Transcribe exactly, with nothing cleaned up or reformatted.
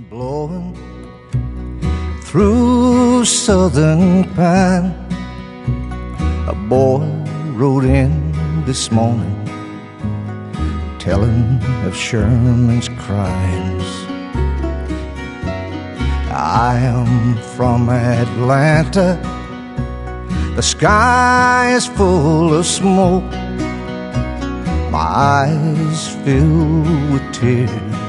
blowing through southern pine. A boy rode in this morning telling of Sherman's crimes. I am from Atlanta. The sky is full of smoke. My eyes fill with tears